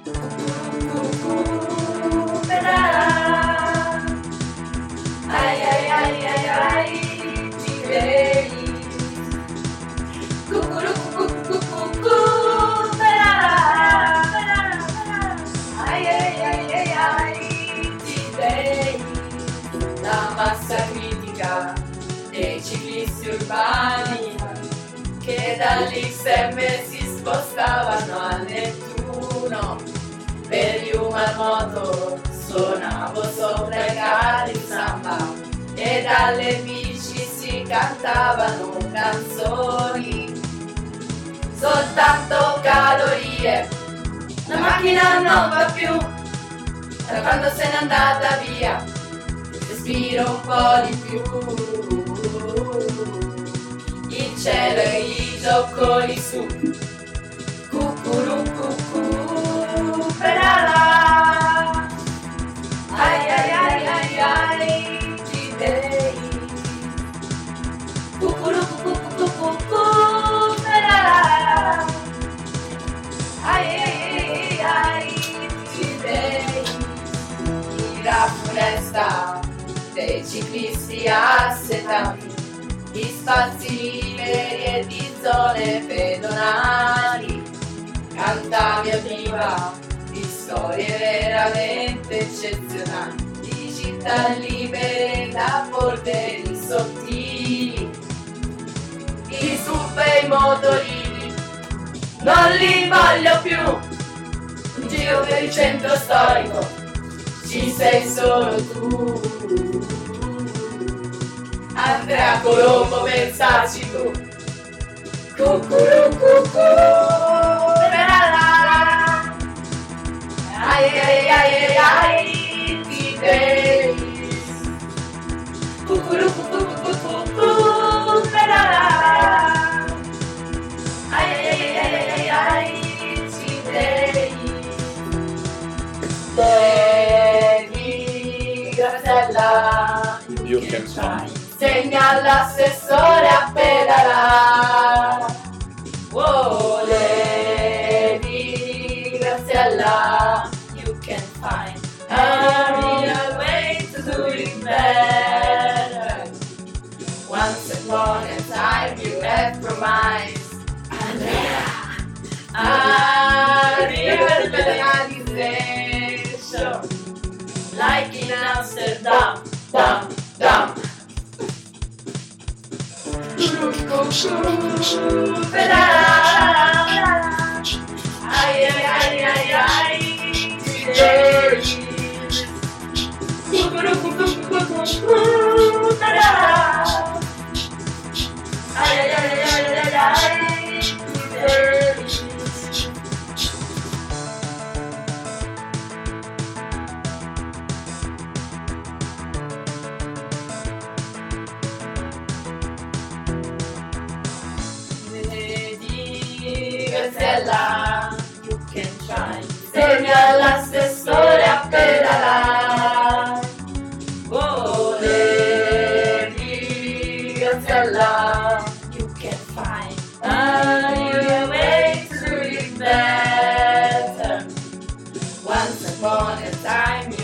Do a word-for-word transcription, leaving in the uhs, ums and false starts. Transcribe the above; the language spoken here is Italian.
Ai ai ai ai ai, ti vedi. Cucuru cucu cucu, ai ai ai ai ai, ti vedi. La massa critica dei ciclisti urbani che dall'X M si spostavano a Nettuno. Per gli Umamoto suonavo sopra i carri samba e dalle bici si cantavano canzoni. Soltanto calorie, la macchina non va più, da quando se n'è andata via, respiro un po' di più. Il cielo e i zoccoli su, cucuru cucù, pedala. Ai ai ai ai ai, ti vedi. Cucuru cucù cucù cucù, pedala. Ai ai ai ai, ti vedi. La foresta dei ciclisti assetati, di spazi liberi e di zone pedonali. Canta mia diva di storie veramente eccezionali, di città libere da polveri sottili. I sub e i motorini non li voglio più, in giro per il centro storico ci sei solo tu. Andrea Colombo, pensaci tu. Cucuru cucù, pedala. Ai ai ai ai ai, ti vedi. Cucuru cucù cucù cucù, pedala. Ai ai ai ai ai ai, ti vedi. Vedi, Graziella, You can find. Segna all'assessore a pedalare. Oh, lady Graziella, you can find a real way to do it better. Once upon a time you had promised Andrea a real legalization, like in Amsterdam, dum, dum. Ai ai ai ai ai, ti vedi. Cucuru cucù cucù cucù, ai ai ai ai ai ai, ti vedi. Graziella, you can try. Segna l'assessore a pedalare. Oh, lady Graziella, you can find a new way to do it better. Once upon a time